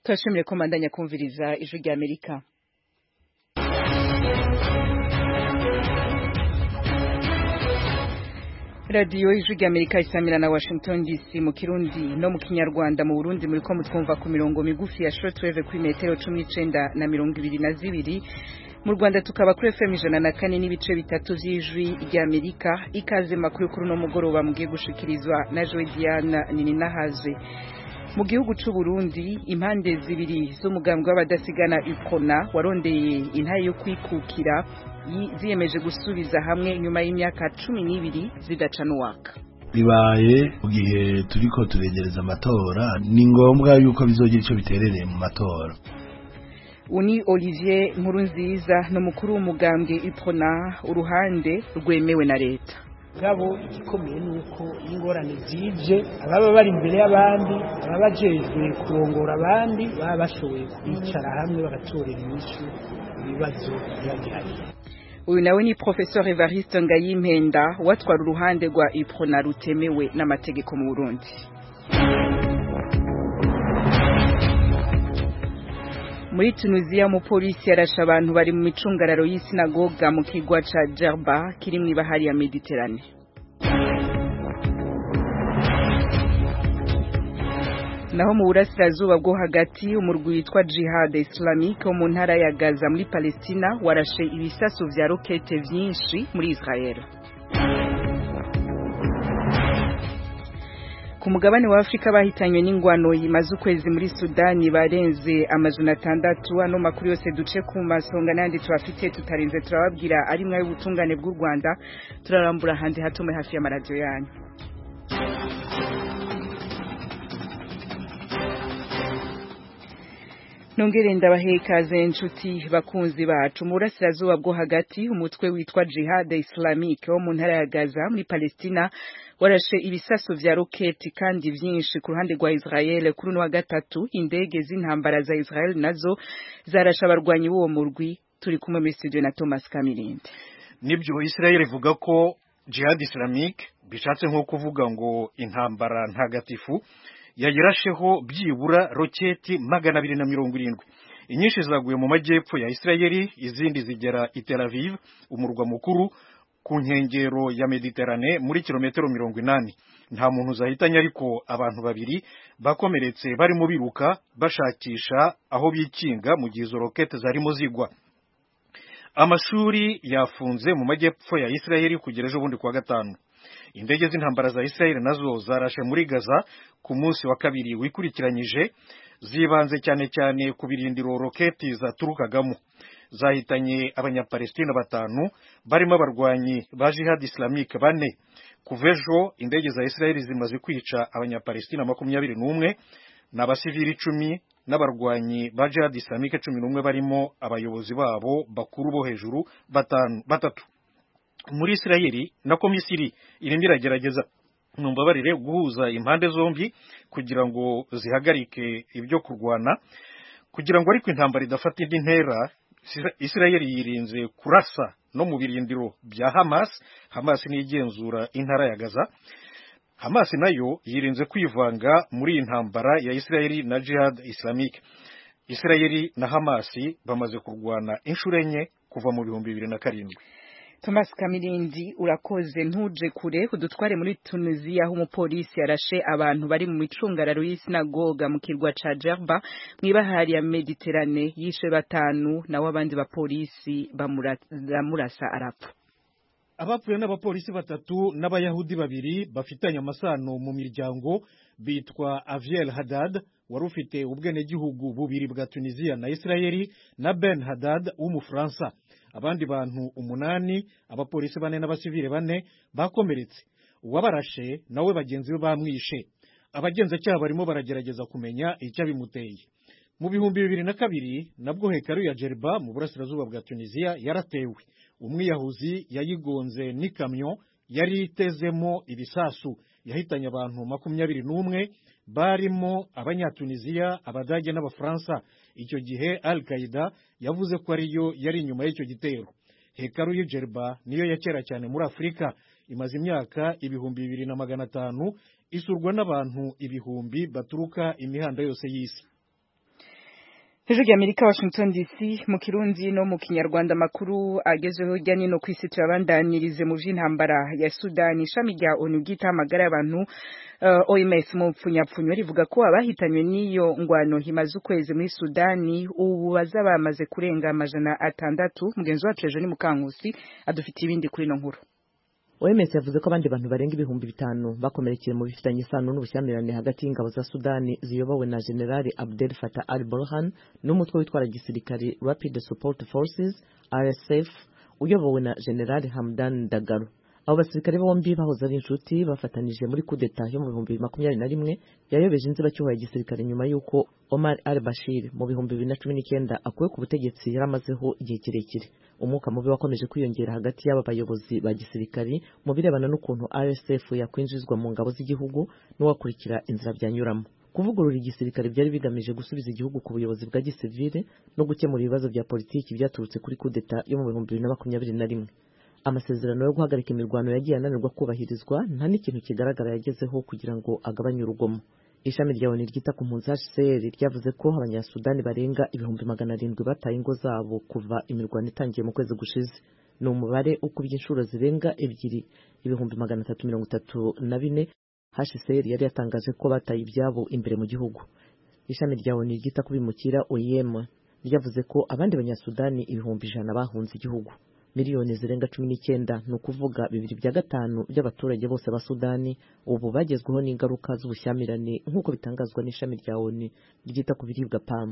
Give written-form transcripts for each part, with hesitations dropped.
Turashimire ko mandanya kumviriza ijwi rya Amerika. Radio ijwi rya Amerika isamira na Washington DC mu Kirundi no mu Kinyarwanda. Mu Burundi muri ko mutwumva ku mirongo migufi ya shortwave kuri metero 19 na 22. Mu Rwanda tukaba kuri FM 104 n'ibice bitatu vy'ijwi rya Amerika. Ikaze makuru kuri no mugoroba mugiye gushikirizwa na Joy Diana Nininahaze. Mu gihugu c'u Burundi impande zibiri z'umugambwe w'abadasigana UPRONA warondeye intaye yo kwikukira ziyemeje gusubiza hamwe nyuma y'imyaka 12 zidacana uwaka. Bibaye mu gihe turiko turegereza amatora ni ngombwa yuko bizogira ico biterereye mu matora. Uni Olivier Nkurunziza no mukuru w'umugambwe UPRONA uruhande rwemewe na leta. Gabo igikomeye nuko ingorane zije ababa bari imbere y'abandi ababajejwe kurongora abandi baba bashoboye kwicara hamwe bagatorera inyishu ibibazo byagihari. Uyu nawe ni Professor Evariste Ngayimpenda watwara uruhande rwa UPRONA rutemewe n'amategeko mu Burundi. Muri Tunisia umupolisi yarashe abantu bari mu micungararo y'isinagoga mu kigwa ca Djerba kiri mw'ibahari ya Mediterane. Naho mu burasirazuba bwo hagati umurwi witwa Jihad Islamique wo mu ntara ya Gaza muri Palestina warashe ibisasu vya rokete vyinshi muri Israel. Ku mugabane wa Afrika bahitanywe n'ingwano yimaze ukwezi muri Sudani barenze amajana 6. Ano makuru yose duce ku masonga nandi twafite tutarinze turababwira ari mwayo ubutungane bw'u Rwanda turarambura handi hatume hafi ya radio yanyu. Nongere ndabahekaze inshuti bakunzi bacu. Mu burasirazuba bwo hagati umutwe witwa Jihad Islamique wo mu ntara ya Gaza muri Palestina warashe ibisasu vya roketi kandi vyinshi ku ruhande rwa Israel. Kuri no wa gatatu indege z'intambara za Israel nazo zarasha abarwanyi b'uwo murwi. Turi kumwe muri studio na Thomas Kamirinde. Nibyo Israel ivuga ko Jihad Islamique bishatse nko kuvuga ngo intambara ntagatifu yayirasheho byibura roketi 270. Inyinshi zaguye mu majyepfo ya Israeli, izindi zigera i Tel Aviv umurwa mukuru ku nkengero ya Mediterane muri kilometero 80. Nta muntu zahitanye ariko abantu babiri bakomeretse barimo biruka bashakisha aho bikinga mu gihe izo rokete zarimo zigwa. Amashuri yafunze mu majyepfo ya Israeli kugera ejo bundi kwa gatanu. Indege z'intambara za Israel nazo zarashe muri Gaza ku munsi wa kabiri wikurikiranyije, zibanze cyane cyane ku birindiro roketi zaturukagamo. Zahitanye abanyapalestina 5 barimo abarwanyi ba Jihad Islamique 4. Kuva ejo indege za Israel zimaze kwica abanyapalestina 21 n'abasivili 10 n'abarwanyi ba Jihad Islamique 11 barimo abayobozi babo bakuru bo hejuru 3. Muri Israeli na Misiri irimo iragerageza numbabarire guhuza impande zombi kugira ngo zihagarike ibyo kurwana, kugira ngo ariko intambara idafata indi ntera. Israeli yirinze kurasa no mu birindiro bya Hamas nigenzura intara ya Gaza. Hamas nayo yirinze kwivanga muri intambara ya Israeli na Jihad Islamique. Israeli na Hamas bamaze kurwana inshuro enye kuva mu 2007. Thomas Kamirindi urakoze ntuje kure kudutware muri Tunisia aho umupolisi yarashe abantu bari mu micungararo y'isinagoga mu kirwa ca Djerba mw'ibahari ya Mediterane yishe 5 nawo abandi bapolisi bamurasa arapfa. Abapfuye n'abapolisi 3 n'abayahudi 2 bafitanye amasano mu miryango bitwa Aviel Haddad wari ufite ubwene gihugu bubiri bwa Tunisia na Israeli na Ben Haddad w'Umufaransa. Abandi bantu 8 abapolisi 4 n'abasivile 4 bakomeretse. Uwabarashe nawe bagenzi be bamwishe. Abagenzacyaha barimo baragerageza kumenya icyo bimuteye. Mu 2002 nabwo hekaru ya Djerba mu burasirazuba bwa Tunisia yaratewe. Umwiyahuzi yayigonze n'ikamyo yari itezemo ibisasu, yahitanye abantu 21 barimo abanyatunisia, abadage n'abafaransa. Icyo gihe Al-Qaeda yavuze ko ariyo yari inyuma y'icyo gitero. Hekaru ya Djerba niyo yakera cyane muri Afrika, imaze imyaka 2500 isurwa n'abantu ibihumbi baturuka imihanda yose y'isi. Hejuru y'Amerika Washington DC mu Kirundi no mu Kinyarwanda makuru agezweho hirya no kwisi turabandanirize mu vy'intambara ya Sudani. Ishami rya ONU ry'itamagara y'abantu OMS mu pfunyapfunyo rivuga ko abahitanywe n'iyo ngwano himaze ukwezi muri Sudani ubu bazabamaze kurenga 600. Mugenzi wacu Ejo ni Mukankusi adufitiye ibindi kuri no nkuru. OMS yavuze ko abandi bantu barenga 5,000 bakomerekeye mu bifitanye isano n'ubushyamirane hagati y'ingabo za Sudani ziyobowe na General Abdel Fattah al-Burhan n'umutwe witwara gisirikare Rapid Support Forces RSF uyobowe na General Hamdan Dagalo. Abo basirikare bombi bahoze ari inshuti bafatanije muri coup d'etat yo mu 2021 yayobeje inzibacyuho ya gisirikare nyuma y'uko Omar al-Bashir mu 2019 akuwe ku butegetsi yaramazeho igihe kirekire. Umwuka mubi wakomeje kwiyongera hagati y'aba bayobozi ba gisirikare mu birebana n'ukuntu RSF yakwinjizwa mu ngabo z'igihugu n'uwakurikira inzira byanyuramo. Kuvugurura igisirikare byari bigamije gusubiza igihugu ku buyobozi bwa gisivile no gukemura ibibazo bya politiki byaturutse kuri coup d'etat yo mu 2021. Amasezerano yo guhagarika imirwano yagiye ananirwa kubahirizwa nta n'ikintu kigaragara yagezeho kugira ngo agabanye urugomo. Ishami rya ONU ryita ku mpunzi HCR ryavuze ko abanyasudani barenga 700,000 bataye ingo zabo kuva imirwano itangiye mu kwezi gushize. Ni umubare ukubye inshuro zirenga 2,334 HCR yari yatangaje ko bataye ibyabo imbere mu gihugu. Ishami rya ONU ryita ku bimukira OIM ryavuze ko abandi banyasudani 100,000 bahunze igihugu. Miliyoni zirenga 19 ni ukuvuga 2/5 by'abaturage bose ba Sudani ubu bagezweho n'ingaruka z'ubushyamirane nk'uko bitangazwa n'ishami rya ONU ryita ku biribwa PAM.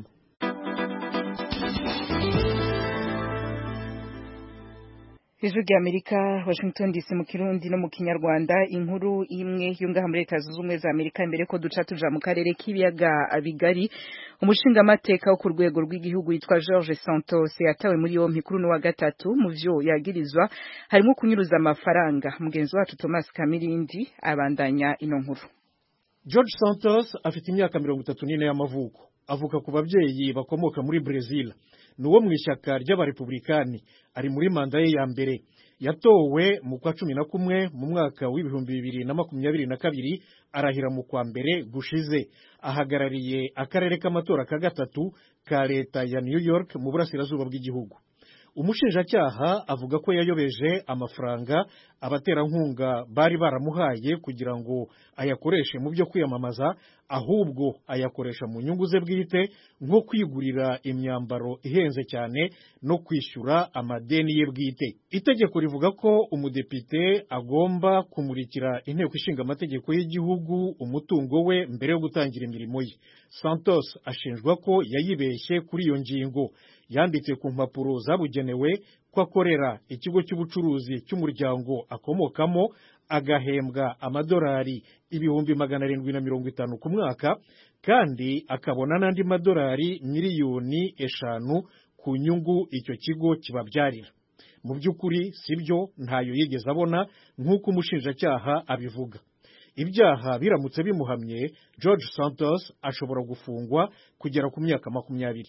Hejuru y'Amerika Washington DC mu Kirundi no mu Kinyarwanda inkuru imwe yungaha muri Leta Zunze Ubumwe za Amerika imbere ko duca tuja mu karere k'ibiyaga bigari. Umushinga amateka wo ku rwego rw'igihugu yitwa George Santos yatawe muri yompi kuri no wa gatatu mu vyo yagirizwa harimo kunyuruza amafaranga. Mugenzi wacu Thomas Kamirindi abandanya ino nkuru. George Santos afite imyaka 34 y'amavuko. Avuka ku babyeyi bakomoka muri Brazil. Nuwo mu ishyaka ry'abarepublikani ari muri manda ye ya mbere. Yatowe mu kwa 11 mu mwaka w'2022 arahira mu kwa mbere gushize. Ahagarariye akarere k'amatora ka gatatu ka leta ya New York mu burasirazuba bw'igihugu. Umushinjacyaha avuga ko yayobeje amafaranga abaterankunga bari baramuhaye kugira ngo ayakoreshe mu byo kwiyamamaza, ahubwo ayakoresha mu nyungu ze bwite nko kwigurira imyambaro ihenze cyane no kwishyura amadeni ye bwite. Itegeko rivuga ko umudepite agomba kumurikira inteko ishinga amategeko y'igihugu umutungo we mbere yo gutangira imirimo ye. Santos ashinjwa ko yayibeshye kuri iyo ngingo. Yanditse ku mpapuro zabugenewe ko akorera ikigo cy'ubucuruzi cy'umuryango akomokamo agahembwa amadolari 750 ku mwaka kandi akabona n'andi madolari miliyoni 5 ku nyungu icyo kigo kibabyarira. Mu by'ukuri sibyo, ntayo yigeze abona nk'uko umushinjacyaha abivuga. Ibyaha biramutse bimuhamye, George Santos ashobora gufungwa kugera ku myaka 20.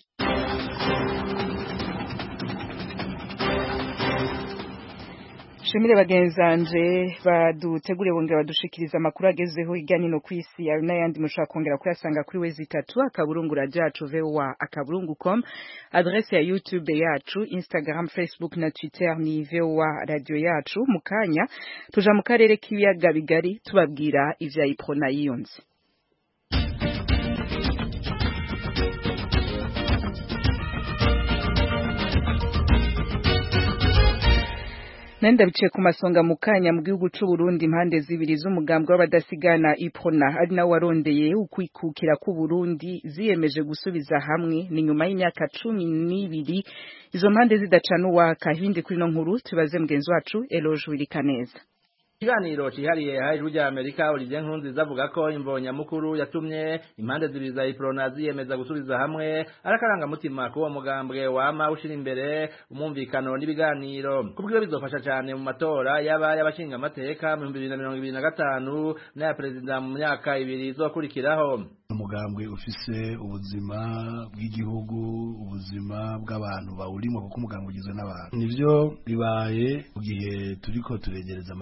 Shimire bagenzanje badutegure bongera badushikiriza amakuru agezeho igani no kwisi ya n'ayandi mushaka kongera kuyasanga kuri wezi 3 akaburungura jacu voa@akaburungu.com. Adresse ya YouTube yacu, Instagram, Facebook na Twitter ni voa radio yacu. Mukanya tuja mu karere k'ibiyaga bigari tubabwira ivya iprona yiyonze. Nenda biciye ku masonga mukanya mu gihugu c'u Burundi impande zibiri z'umugambwe w'abadasigana iprona ari nawe warondeye ukwikukira ku Burundi ziyemeje gusubiza hamwe ni nyuma y'imyaka 12 izo mpande zidacana uwaka. Hindi kuri no nkuru tubaze mugenzi wacu Eloge Wirikaneza. Ikiganiro cyihariye hejuru y'Amerika Olivier Nkurunziza avuga ko imbonya mukuru yatumye impande zibiri za iprona ziyemeza gusubiza hamwe arakaranga mutima ko uwo mugambwe wama ushira imbere umumvikano n'ibiganiro kubwiro bizofasha cyane mu matora y'abashinga amateka mu 2025 na president mu myaka 2 izokurikiraho. Umugambwe ufise ubuzima bw'igihugu, ubuzima bw'abantu bawurimo kuko umugambwe ugizwe n'abantu. Nivyo bibaye mu gihe turiko turegereza amatora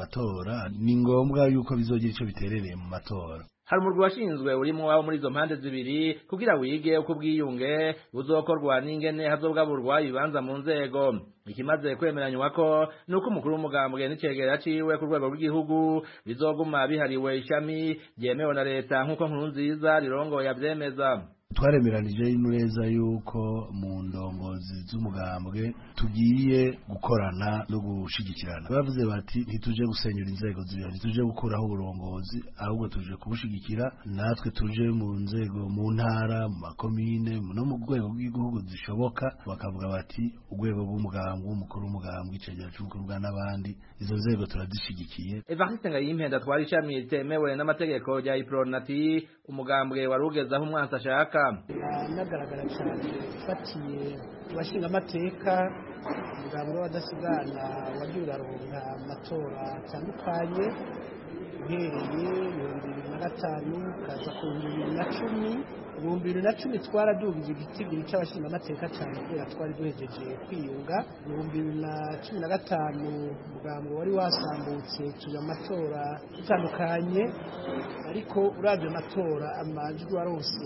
matora ni ngombwa yuko bizogira ico biterereye mu matora. Hari umurwi washinzwe urimo abo muri izo mpande zibiri kugira wige uko ubwiyunge buzokorwa n'ingene hazobwaburwa ibibanza mu nzego. Ikimaze kwemeranywa ko nuko umukuru w'umugambwe n'icegera ciwe ku rwego rw'igihugu bizoguma bihariwe ishami ryemewe na leta nk'uko Nkurunziza rirongoye avyemeza. Twaremeranije neza yuko mu ndongozi z'umugambwe tugiye gukorana no gushigikirana. Bavuze bati ntituje gusenyura inzego zibiri, ntituje gukuraho uburongozi, ahubwo tuje kubushigikira, natwe tuje mu nzego mu ntara, mu makomine no mu rwego rw'igihugu zishoboka. Bakavuga bati urwego rw'umugambwe, umukuru w'umugambwe, icegera c'umukuru n'abandi, izo nzego turazishigikiye. Evariste Ngayimpenda twari ishami ritemewe n'amategeko rya Ipronati, umugambwe warugezaho umwansi ashaka. Nagaragara cyane fatiye abashinga amateka umugambwe w'abadasigana wagiye uraronka amatora atandukanye uhereye 2005 kaza ku 2010. 2010 twaradugije igitigiri cy'abashinga amateka cyane kubera twari duhejeje kwiyunga. 2015 umugambwe wari wasambutse tuja amatora atandukanye, ariko uravye amatora amajwi warose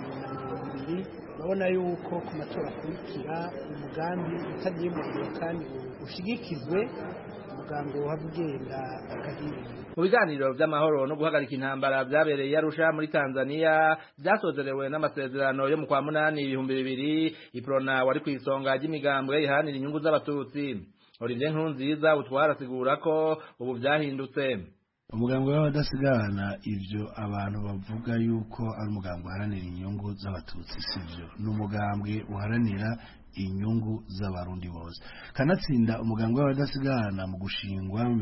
2020. Urabona yuko ku matora akurikira umugambi utagiye mu ngiro kandi ushigikizwe umugambi w'abugenda akagira. Mu biganiro vy'amahoro no guhagarika intambara vyabereye Arusha muri Tanzania vyasozerewe n'amasezerano yo mu kwa munani 2000, Iprona wari kwisonga ry'imigambwe ihanira inyungu z'abatutsi. Olivier Nkurunziza utwara asigura ko ubu vyahindutse. Umugambwe w'abadasigana ivyo abantu bavuga yuko ari umugambwe uharanira inyungu z'abatutsi sivyo, n'umugambwe uharanira inyungu z'abarundi bose. Kanatsinda umugambwe w'abadasigana mu gushingwa mu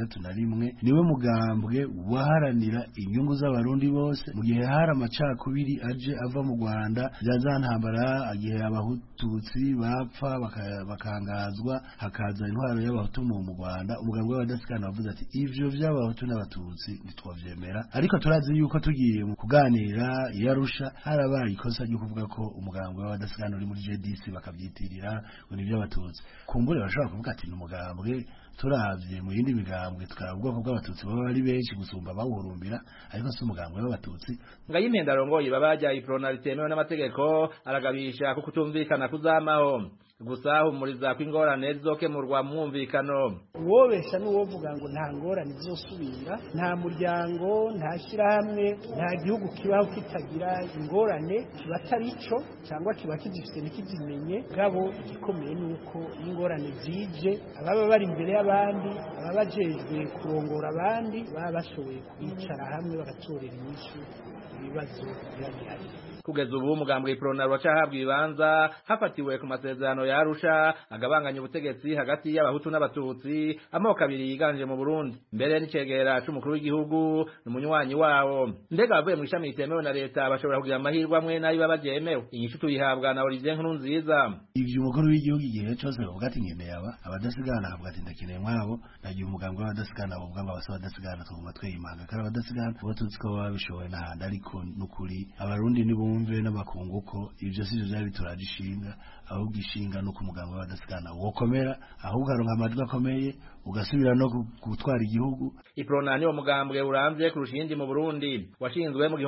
1961 niwe mugambwe waharanira inyungu z'abarundi bose mu gihe hari amacakubiri aje ava mu Rwanda byazantambara, agihe abahututsi bapfa bakangazwa hakaza intwaro y'abahutu mu Rwanda. Umugambwe w'abadasigana wavuze ati ivyo vy'abahutu n'abatutsi ntitwavyemera, ariko turazi yuko tugiye mu kuganira yarusha harabaye ikosa ryo kuvuga ko umugambwe w'abadasigana uri muri JDC bakavyitirira ngo nivyo abatutsi. Kumbure bashobora kuvuga ati n'umugambwe turavye mu yindi migambwe tukaraba ubwoko bw'abatutsi baba ari benshi gusumba bawuhurumbira, ariko si umugambwe w'abatutsi. Ngayimpenda arongoye babajya Iprona ritemewe n'amategeko aragabisha ko kutumvikana kuzamaho, gusa humuriza ko ingorane zizokemurwa mu mwumvikano. Uwobesha n'uwovuga ngo nta ngorane zizosubira, nta muryango, nta shirahamwe, nta gihugu kibaho kitagira ingorane, kiba atari ico cyangwa kiba kizifite n'ikizimenye. Gabo igikomeye nuko ingorane zije ababa bari imbere y'abandi, ababajejwe kurongora abandi baba bashoboye kwicara hamwe bagatorera inyishu ibibazo byari. Kugeza ubu umugambwe Iprona wacahabwa ibibanza hafatiwe ku masezerano ya Arusha agabanganya ubutegetsi hagati y'abahutu n'abatutsi, amoko abiri yiganje mu Burundi. Mbere n'icegera c'umukuru w'igihugu n'umunywanyi wawo. Ndega bavuye mu ishami ritemewe na leta bashobora kugira amahirwe amwe nayo babajyemewe. Inyishu tuyihabwa na Olivier Nkurunziza. Ivyo umukuru w'igihugu igihe cyose bavuga ati nkeneye abadasigana, avuga ati ndakeneye mwabo, nagiye umugambwe w'abadasigana bavuga ngo abasaba abadasigana tuguma tweyimanga kandi abadasigana bo tuzi ko babishoboye n'ahandi, ariko n'ukuri abarundi nibumve n'abakungu ko ivyo sivyo vyari biturajishinga, ahubwo ishinga no kumugambwe w'abadasigana wokomera, ahubwo aronka amajwi akomeye ugasubira no gutwara igihugu. Iprona ni umugambwe uramvye kurusha iyindi mu Burundi, washinzwe mu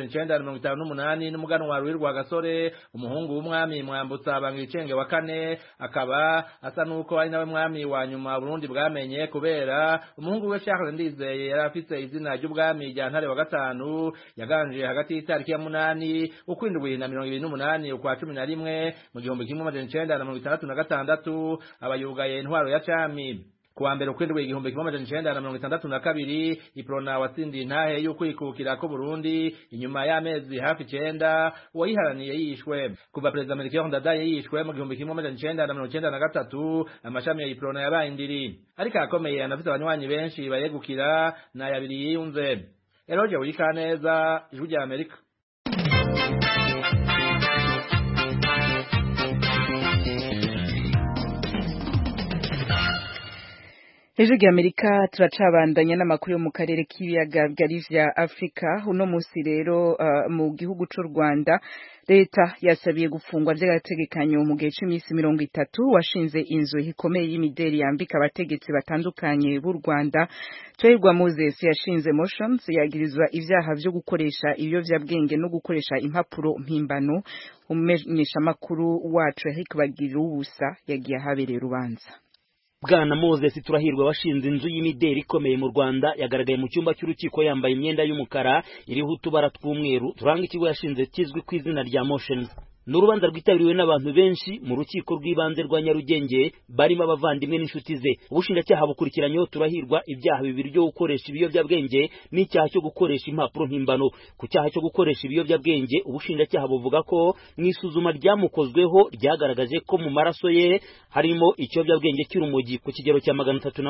1958 n'umuganwa Rwirwa Gasore, umuhungu w'umwami Mwambutsa Bangicenge wa kane, akaba asa nuko ari nawe mwami wa nyuma Burundi bwamenye kubera umuhungu we Charles Ndizeye yari afise izina ry'ubwami rya Ntare wa gatanu, yaganje hagati y'itariki ya 8 ukwindwi na 2028 ukwa 11 mu 1966 abayugaye intwaro ya cami. Kuwa mbere ukwindwi 1962 Iprona watsindiye intahe y'ukwikukira ko Burundi inyuma y'amezi hafi 9 wayiharaniye yishwe. Kuva Perezida Melchior Ndadaye yishwe mu 1993 amashami ya Iprona yabaye indiri, ariko akomeye anafite abanywanyi benshi bayegukira na yabiri yiyunze. Eroje Wikaneza, Ijwi rya Amerika. Ijwi ry'Amerika turacabandanya n'amakuru yo mu karere k'ibiyaga bigari vya Afrika. Uno musi rero mu gihugu c'u Rwanda leta yasabiye gufungwa vy'agategekanyo mu gihe c'imisi 30 washinze inzu ikomeye y'imideri yambika abategetsi batandukanye b'u Rwanda. Twirwa Moses yashinze Motions yagirizwa ivyaha vyo gukoresha ibiyovyabwenge no gukoresha impapuro mpimbano. Umumenyesha makuru wacu Eric Bagirubusa yagiye ahabereye urubanza. Bwana Moses Turahirwa washinze inzu y'imideri ikomeye mu Rwanda yagaragaye mu cyumba cy'urukiko yambaye imyenda y'umukara iriho utubara tw'umweru turanga ikigo yashinze kizwi ku izina rya Motions. N'urubanza rwitabiriwe n'abantu benshi mu rukiko rw'ibanze rwa Nyarugenge barimo abavandimwe n'inshuti ze. Ubushinjacyaha bukurikiranyeho Turahirwa ibyaha bibiri byo gukoresha ibiyobyabwenge n'icyaha cyo gukoresha impapuro mpimbano. Ku cyaha cyo gukoresha ibiyobyabwenge ubushinjacyaha buvuga ko n'isuzuma ryamukozweho ryagaragaje ko mu maraso ye harimo ikiyobyabwenge cy'urumogi ku kigero cya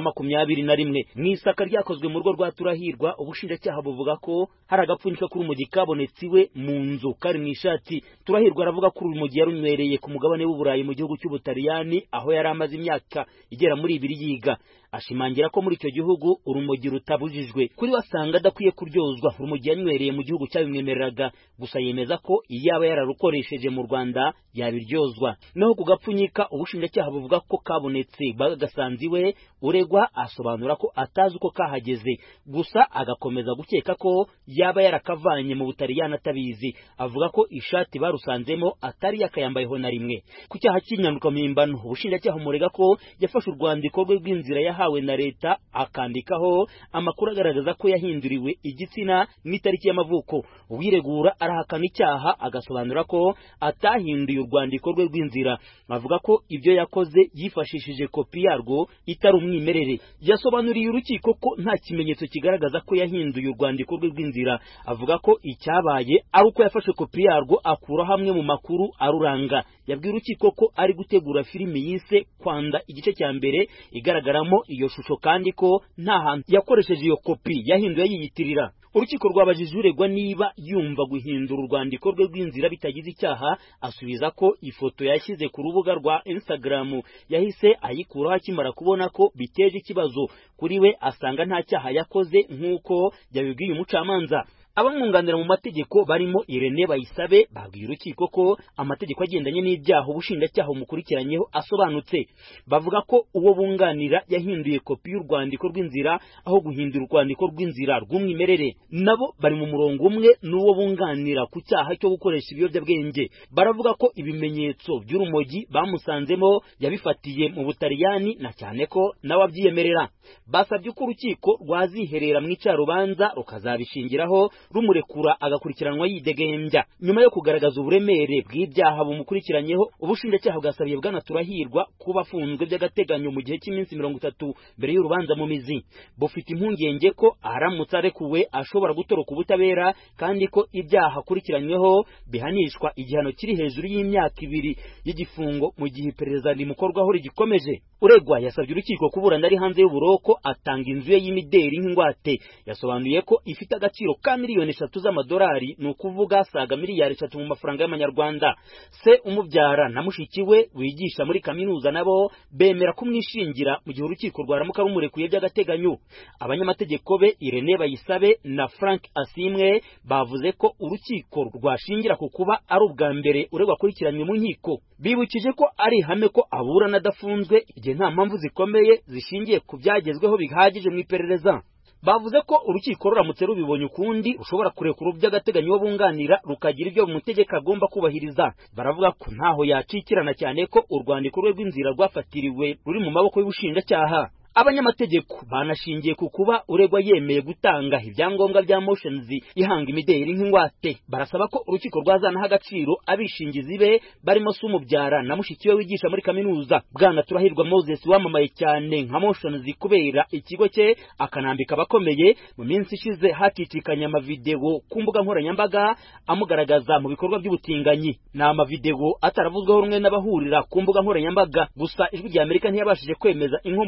321. Mu isaka ryakozwe mu rugo rwa Turahirwa ubushinjacyaha buvuga ko hari agapfunyika k'urumogi kabonetse iwe mu nzu kari mu ishati. Turahirwa aravuga ko urumogi yarunywereye ku mugabane w'Uburayi mu gihugu cy'Ubutaliyani aho yari amaze imyaka igera muri 2 yiga. Ashimangira ko muri icyo gihugu urumogi rutabujijwe. Kuri wasanga adakwiye kuryozwa urumogi yanywereye mu gihugu cyabimwemereraga, gusa yemeza ko iyaba yararukoresheje mu Rwanda yabiryozwa. Naho kugapfunyika ubushinjacyaha buvuga ko kabonetse bagasanziwe uregwa asobanura ko atazi uko kahageze, gusa agakomeza gukeka ko yaba yarakavanye mu Butaliyani atabizi. Avuga ko ishati barusanzemo atari yakayambayeho na rimwe. Ku cyaha cy'inyanuka mpimbano ubushinjacyaha murega ko yafashe urwandiko rwe rw'inzira yahawe na leta akandikaho amakuru agaragaza ko yahinduriwe igitsina n'itariki y'amavuko. Uwiregura arahakana icyaha agasobanura ko atahinduye urwandiko rwe rw'inzira. Avuga ko ibyo yakoze yifashishije kopi yarwo itari umwimerere. Yasobanuriye urukiko ko nta kimenyetso kigaragaza ko yahinduye urwandiko rwe rw'inzira. Avuga ko icyabaye ari uko yafashe kopi yarwo akura hamwe mu makuru aruranga. Yabwiye urukiko ko ari gutegura filimi yise Kwanda igice cya mbere igaragaramo iyo shusho kandi ko nta hantu yakoresheje iyo kopi yahinduye yiyitirira. Urukiko rwabajije uregwa niba yumva guhindura urwandiko rwe rw'inzira bitagize icyaha, asubiza ko ifoto yashyize ku rubuga rwa Instagram yahise ayikuraho akimara kubona ko biteje ikibazo. Kuri we asanga nta cyaha yakoze nk'uko yabibwiye umucamanza. Abamwunganira mu mategeko barimo Irene Bayisabe babwiye urukiko ko amategeko agendanye n'ibyaha ubushinjacyaha umukurikiranyeho asobanutse. Bavuga ko uwo bunganira yahinduye kopi y'urwandiko rw'inzira aho guhindura urwandiko rw'inzira rw'umwimerere. Nabo bari mu murongo umwe n'uwo bunganira ku cyaha cyo gukoresha ibiyobyabwenge. Baravuga ko ibimenyetso by'urumogi bamusanzemo yabifatiye mu Butaliyani na cyane ko nawe abyiyemerera. Basabye ko urukiko rwaziherera mu icarubanza rukazabishingiraho rumurekura agakurikiranwa yidegembya. Nyuma yo kugaragaza uburemere bw'ibyaha bumukurikiranyeho ubushinjacyaha bwasabiye Bwana Turahirwa kuba afunzwe by'agateganyo mu gihe cy'iminsi 30 mbere y'urubanza mu mizi. Bufite impungenge ko aramutse arekuwe ashobora gutoroka ubutabera kandi ko ibyaha akurikiranyweho bihanishwa igihano kiri hejuru y'imyaka 2 y'igifungo mu gihe iperereza rimukorwaho rigikomeje. Uregwa yasabye urukiko kuburana ari hanze y'uburoko atanga inzu ye y'imideri nk'ingwate. Yasobanuye ko ifite agaciro ka miliyoni 3 z'amadolari, ni ukuvuga saga miliyari 3 mu mafaranga y'amanyarwanda. Se umubyara na mushiki we wigisha muri kaminuza nabo bemera kumwishingira mu gihe urukiko rwaramuka rumurekuye by'agateganyo. Abanyamategeko be Irene Bayisabe na Frank Asimwe bavuze ko urukiko rwashingira ku kuba ari ubwa mbere uregwa akurikiranywe mu nkiko. Bibukije ko ari ihame ko aburana adafunzwe igihe nta mpamvu zikomeye zishingiye ku byagezweho bihagije mu iperereza. Bavuze ko urukiko ruramutse rubibonye ukundi ushobora kurekura by'agateganyo wo bunganira rukagira ibyo mutegeka agomba kubahiriza. Baravuga ko ntaho yacikirana cyane ko urwandiko rwe rw'inzira rwafatiriwe ruri mu maboko y'ubushinjacyaha. Abanyamategeko banashingiye ku kuba uregwa yemeye gutanga ibyangombwa bya Motions ihanga imideri nk'ingwate. Barasaba ko urukiko rwazanaho agaciro abishingizi be barimo se umubyara na mushiki we wigisha muri kaminuza. Bwana Turahirwa Moses wamamaye cyane nka Motions kubera ikigo cye akanambika abakomeye. Mu minsi ishize haticikanye amavideo ku mbuga nkoranyambaga amugaragaza mu bikorwa by'ubutinganyi. Ni amavideo ataravuzweho rumwe n'abahurira ku mbuga nkoranyambaga, gusa ijwi rya Amerika ntiyabashije kwemeza inkomoko n'umwe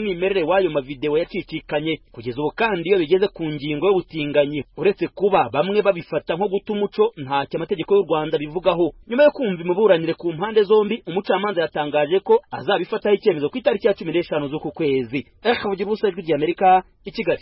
umwimerere w'ayo mavideo yacicikanye. Kugeza ubu kandi iyo bigeze ku ngingo y'ubutinganyi, uretse kuba bamwe babifata nko guta umuco, ntacyo amategeko y'u Rwanda bivugaho. Nyuma yo kumva imiburanire ku mpande zombi, umucamanza yatangaje ko azabifataho icyemezo ku itariki ya 15 z'uku kwezi. Vugira ubusa ijwi ry'Amerika i Kigali.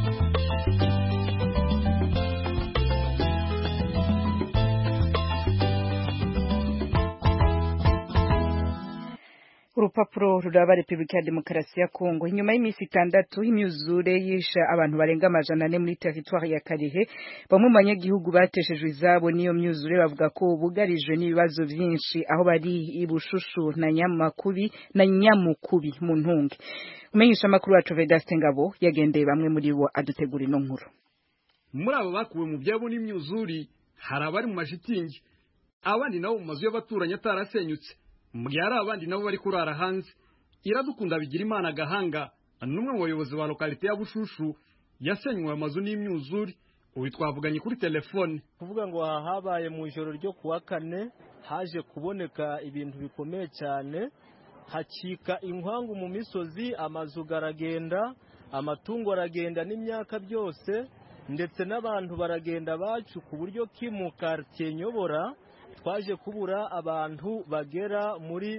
Urupapuro ruraba Republika ya Demokarasi ya Kongo inyuma y'iminsi 6 imyuzure yisha abantu barenga 400 muri territoire ya Kalehe. Bamwe mu banyagihugu bateshejwe izabo niyo myuzure bavuga ko bugarijwe n'ibibazo byinshi aho bari ibushushu na Nyamukubi mu Ntunge. Umenyesha makuru wacu Vedaste Ngabo yagendeye bamwe muri bo adutegura ino nkuru. Muri abo bakuwe mu byabo n'imyuzuri hari abari mu mashitingi, abandi nabo mu mazu y'abaturanyi atarasenyutse. Mugara abandi nabo bari kurara hanze. Iradukunda bigira Imana Gahanga numwe mu bayobozi ba lokalite ya Bushushu yasenywe amazu n'imyuzuri. Ubu twavuganye kuri telefone kuvuga ngo habaye mu ijoro ryo kuwa 4 haje kuboneka ibintu bikomeye cyane, hakika inkwangu mu misozi, amazu garagenda, amatungo aragenda n'imyaka byose, ndetse n'abantu baragenda bacu ku buryo kimu quartier Nyobora twaje kubura abantu bagera muri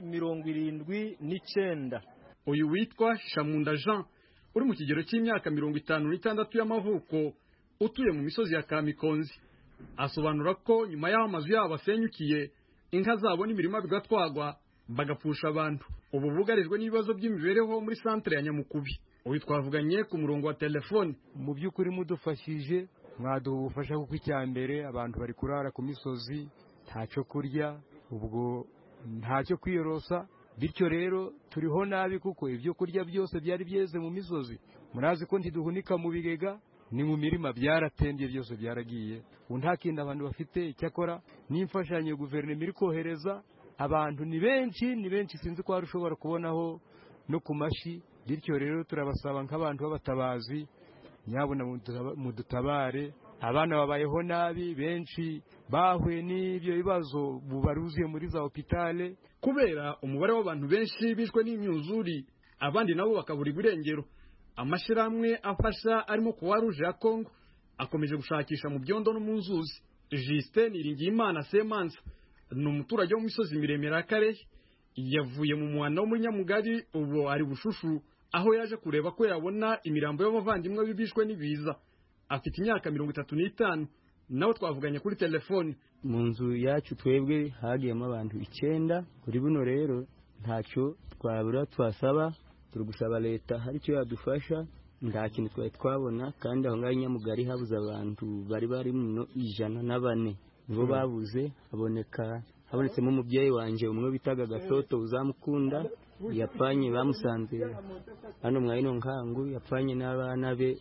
79. Uyu witwa Shamunda Jean uri mu kigero cy'imyaka 56 y'amavuko utuye mu misozi ya Kamikonzi asobanura ko nyuma y'aho amazu yabo asenyukiye, inka zabo n'imirima bigatwagwa bagapfusha abantu. Ubu bugarijwe n'ibibazo by'imibereho muri centre ya Nyamukubi. Uyu twavuganye ku murongo wa telefone. Mu by'ukuri mudufashije, mwadufasha kuko icyambere abantu bari kurara ku misozi, ntacyo kurya, ubwo ntacyo kwiyorosa, bityo rero turiho nabi kuko ibyo kurya byose byari byeze mu misozi. Murazi ko ntiduhunika mu bigega, ni mu mirima byaratembye byose byaragiye. Nta kindi abantu bafite cyakora n'imfashanyo guverinoma iri kohereza abantu ni benshi sinzi ko ushobora kubonaho no ku mashi. Bityo rero turabasaba nk'abantu b'abatabazi, nyabona mudutabare. Abana babayeho nabi, benshi bahuye n'ibyo bibazo bubaruziye muri za hopitale kubera umubare w'abantu benshi bishwe n'imyuzuri, abandi nabo bakabura ibirengero. Amashiramwe afasha arimo Croix Rouge ya Kongo akomeje gushakisha mu byondo no mu nzuzi. Justin Iringiyimana Semanza ni umuturage wo mu misozi miremire ya Kalehe, yavuye mu muhanda wo muri Nyamugari, ubu ari Bushushu aho yaje kureba ko yabona imirambo y'abavandimwe bibishwe n'ibiza. Afite imyaka 35 nawe twavuganye kuri telefone. Mu nzu yacu twebwe hagiyemo abantu 9. Kuri buno rero ntacyo twabura, twasaba turugusaba leta hari cyo yadufasha. Nta kintu twabona, kandi aho ngaho Nyamugari habuze abantu bari mu 104 nibo babuze. Habonetsemo umubyeyi wanje umwe bitaga Gatoto uzamukunda, yapfanye bamusanze hano mwayino nkangu, yapfanye n'abana be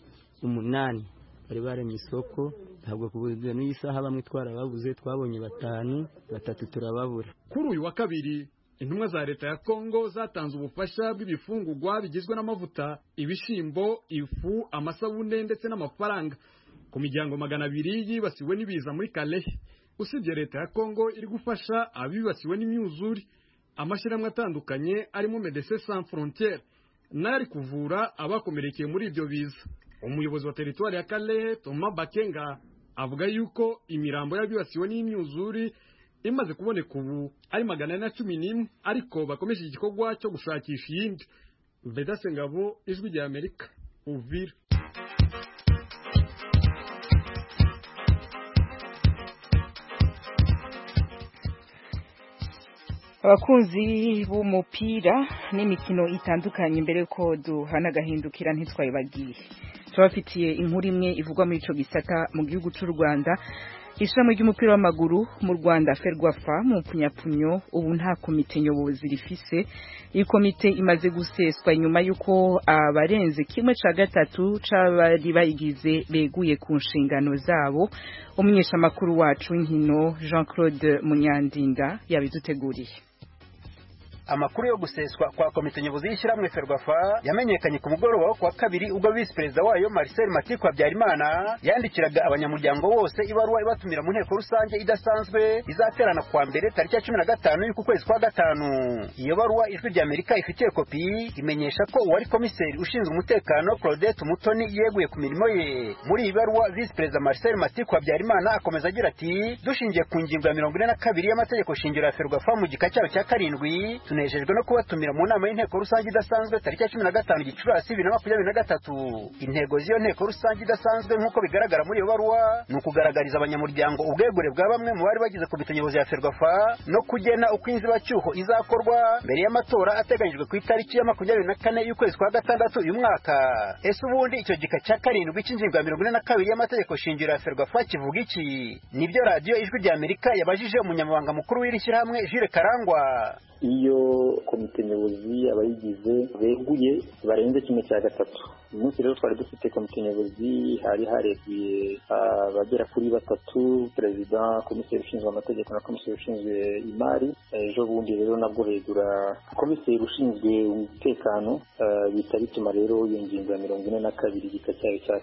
8 bari baremye isoko. Ntabwo kubuze n'isaha bamwe twarababuze, twabonye 5, 3 turababura. Kuri uyu wa kabiri intumwa za leta ya Kongo zatanze ubufasha bw'ibifungurwa bigizwe n'amavuta, ibishimbo, ifu, amasabune ndetse n'amafaranga ku miryango 200 yibasiwe n'ibiza muri Kalehe. Usibye leta ya Kongo iri gufasha abibasiwe n'imyuzuri, amashyirahamwe atandukanye arimo Médecins Sans Frontières nari kuvura abakomerekeye muri ibyo biza. Umuyobozi wa territoire ya Kalehe Thomas Bakenga avuga yuko imirambo y'abibasiwe n'imyuzuri imaze kuboneka ubu ari 411, ariko bakomeje igikorwa cyo gushakisha iyindi. Vedaste Ngabo, Ijwi rya Amerika, Uvira. Abakunzi b'umupira n'imikino itandukanye, mbere ko duhana gahindukira ntitwayibagiye, turabafitiye inkuru imwe ivugwa muri ico gisata mu gihugu cy'u Rwanda. Ishami ry'umupira w'amaguru mu Rwanda Ferwafa mu Punyapfunyo ubu nta komite nyobozi rifise. Iyi komite imaze guseswa nyuma yuko abarenze 1/3 c'abari bayigize beguye ku nshingano zabo. Umunyesha makuru wacu w'inkino Jean-Claude Munyandinda yabiduteguriye. amakuru yo guseswa kwa komite nyobozi y'ishyirahamwe Ferwafa yamenyekanye ku mugoroba wo kuwa kabiri ubwo vice perezida wayo Marcel Matiko Habyarimana yandikiraga abanyamuryango bose ibaruwa ibatumira mu nteko rusange idasanzwe izaterana kwa mbere tariki ya 15 y'uku kwezi kwa gatanu. Iyo baruwa ijwi rya Amerika ifitiye kopi imenyesha ko uwari komiseri ushinzwe umutekano Claudette Mutoni yeguye ku mirimo ye. Muri iyi baruwa vice perezida Marcel Matiko Habyarimana akomeza agira ati dushingiye ku ngingo ya 42 y'amategeko shingiro ya Ferwafa mu gika cyayo cya 7 tunejejwe no kubatumira mu nama y'inteko rusange idasanzwe tariki ya 15 Gicurasi 2023. Intego z'iyo nteko rusange idasanzwe nk'uko bigaragara muri iyo baruwa ni ukugaragariza abanyamuryango ubwegure bwa bamwe mu bari bagize komite nyobozi ya Ferwafa no kugena uko inzibacyuho izakorwa mbere y'amatora ateganyijwe ku itariki ya 24 y'ukwezi kwa gatandatu uyu mwaka. Ese ubundi icyo gika cya 7 cy'ingingo ya 42 y'amategeko shingiro ya Ferwafa kivuga iki? Nibyo radio ijwi rya Amerika yabajije umunyamabanga mukuru w'iri shyirahamwe Jules Karangwa. Iyo komite nyobozi abayigize beguye barenze 1/3. Umunsi rero twari dufite komite nyobozi hari hareguye abagera kuri 3, perezida, komiseri ushinzwe amategeko na komiseri ushinzwe imari. Ejo bundi rero nabwo hegura komiseri ushinzwe umutekano, bita bituma rero iyo ngingo ya 42 gika cyayo cya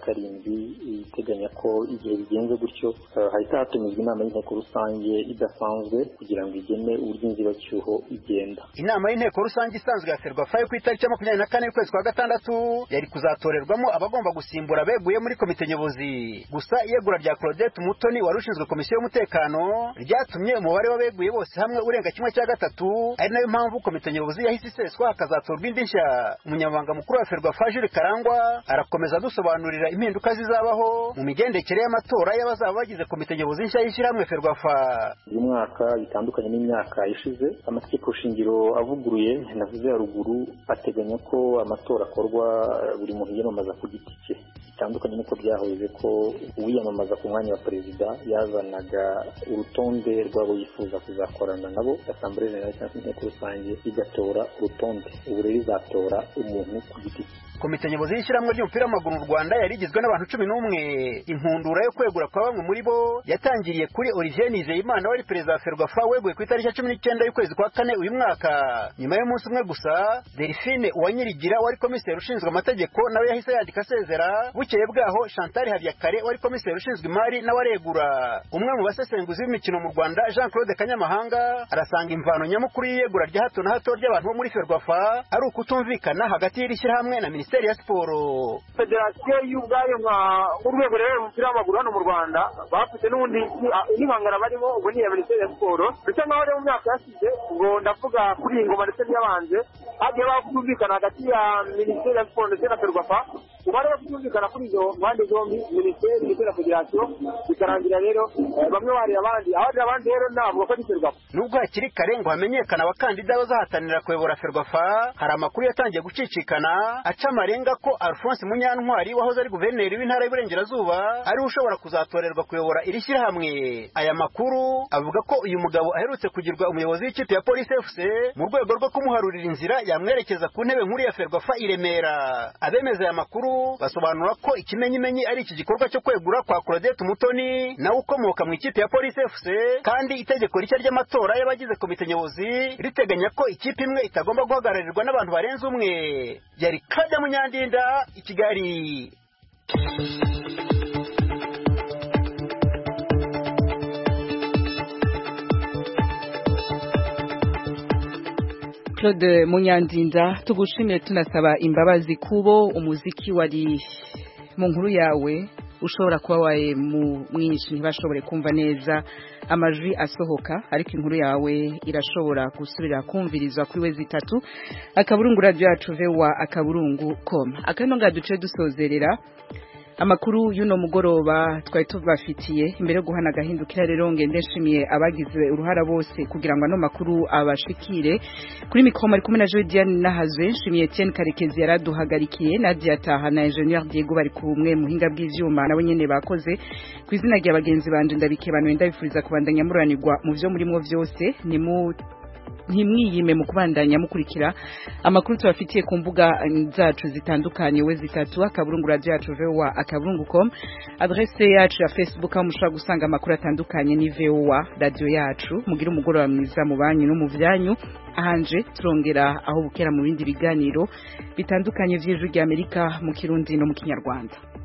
7 iteganya ko igihe bigenze gutyo hahita hatumizwa inama y'inteko rusange idasanzwe kugira ngo igene uburyo inzibacyuho igenda. Inama y'inteko rusange isanzwe ya Ferwafa yo ku itariki ya 24 y'ukwezi kwa gatandatu yari kuzatorerwamo abagomba gusimbura beguye muri komite nyobozi. Gusa iyegura rya Claudette Mutoni wari ushinzwe komisiyo y'umutekano ryatumye umubare w'abeguye bose hamwe urenga 1/3, ari nayo mpamvu komite nyobozi yahise iseswa hakazatorwa indi nshya. Umunyamabanga mukuru wa Ferwafa Jules Karangwa arakomeza dusobanurira impinduka zizabaho mu migendekere y'amatora y'abazaba bagize komite nyobozi nshya y'ishyirahamwe Ferwafa. Uyu mwaka bitandukanye n'imyaka ishize, amategeko shingiro avuguruye navuze haruguru ateganya ko amatora akorwa buri muntu yiyamamaza ku giti cye. Bitandukanye nuko byahoze ko uwiyamamaza ku mwanya wa perezida yazanaga urutonde rw'abo yifuza kuzakorana nabo, Assemblée Générale cyangwa inteko rusange igatora urutonde. Ubu rero izatora umuntu ku giti cye. Komite nyobozi y'ishyirahamwe ry'umupira w'amaguru mu Rwanda yari igizwe n'abantu 11. Impundura yo kwegura kwa bamwe muri bo yatangiriye kuri Olivier Nizeyimana wari perezida wa Ferwafa weguye ku itariki ya 19 y'ukwezi kwa 4 uyu mwaka. Nyuma y'umunsi umwe gusa Delphine Uwanyirigira wari komiseri ushinzwe amategeko nawe yahise yandika asezera. Bukeye bwaho Chantal Habiyakare wari komiseri ushinzwe imari nawe aregura. Umwe mu basesenguzi b'imikino mu Rwanda Jean Claude Kanyamahanga arasanga imvano nyamukuru y'iyegura rya hato na hato ry'abantu bo muri Ferwafa ari ukutumvikana hagati y'ishyirahamwe na Minisiteri ya Siporo. Federasiyo y'ubwayo nka urwego rero umupira w'amaguru hano mu Rwanda bafite n'ubundi n'ibangara barimo ubwo ni ya Minisiteri ya Siporo. Bisa nkaho rero mu myaka yasize ngo ndavuga kuri iyi ngoma ndetse n'iyabanje hagiye bakumvikana hagati ya Minisiteri ya Siporo ndetse na Ferwafa. Ubare bakumvikana kuri izo mpande zombi, Minisiteri ndetse na Federasiyo, bikarangira rero bamwe bari abandi rero ntabwo ko Ferwafa. Nubwo hakiri kare ngo hamenyekana abakandida bazahatanira kuyobora Ferwafa, hari amakuru yatangiye gucicikana aca amarenga ko Alphonse Munyantwari wahoze ari guverineri w'intara y'Iburengerazuba ari ushobora kuzatorerwa kuyobora iri shyirahamwe. Aya makuru avuga ko uyu mugabo aherutse kugirwa umuyobozi w'ikipe ya Police FC mu rwego rwo kumuharurira inzira yamwerekeza ku ntebe nkuru ya Ferwafa i Remera. Abemeza aya makuru basobanura ko ikimenyimenyi ari iki gikorwa cyo kwegura kwa Claudette Mutoni nawe ukomoka mu ikipe ya Police FC, kandi itegeko rishya ry'amatora y'abagize komite nyobozi riteganya ko ikipe imwe itagomba guhagararirwa n'abantu barenze umwe. Yari Kajya Munyandinda i Kigali. Claude Munyandinda, tugushimire tunasaba imbabazi kubo umuziki wari mu nkuru yawe ushobora kuba waye mwinshi ntibashobore kumva neza amajwi asohoka, ariko inkuru yawe irashobora gusubira kumvirizwa kuri wezi 3 akaburungu radio yacu VOA@com. Akano ngaduce dusozerera amakuru y'uno mugoroba twari tubafitiye. Imbere yo guhana gahindukira rero ngende nshimiye abagize uruhara bose kugira ngo ano makuru abashikire. Kuri mikoma ari kumwe na Joy Diane Nahazwe, nshimiye Etienne Karekezi yaraduhagarikiye, Nadia Taha na Engineer Diego bari kumwe muhinga bw'ivyuma nabo nyene bakoze. Ku izina rya bagenzi banje ndabike bantu ndabifuriza kubandanya muranirwa mu byo murimo byose. Ni mu ntimwiyime mu kubandanya mukurikira amakuru tubafitiye ku mbuga zacu zitandukanye we zitatu akaburungu radio yacu VOA akaburungu.com adresse yacu ya Facebook aho mushobora gusanga amakuru atandukanye ni VOA radio yacu mugira umugoroba mwiza mu banyu no mu vyanyu ahanje turongera aho bukera mu bindi biganiro bitandukanye vy'ijwi rya Amerika mu Kirundi no mu Kinyarwanda.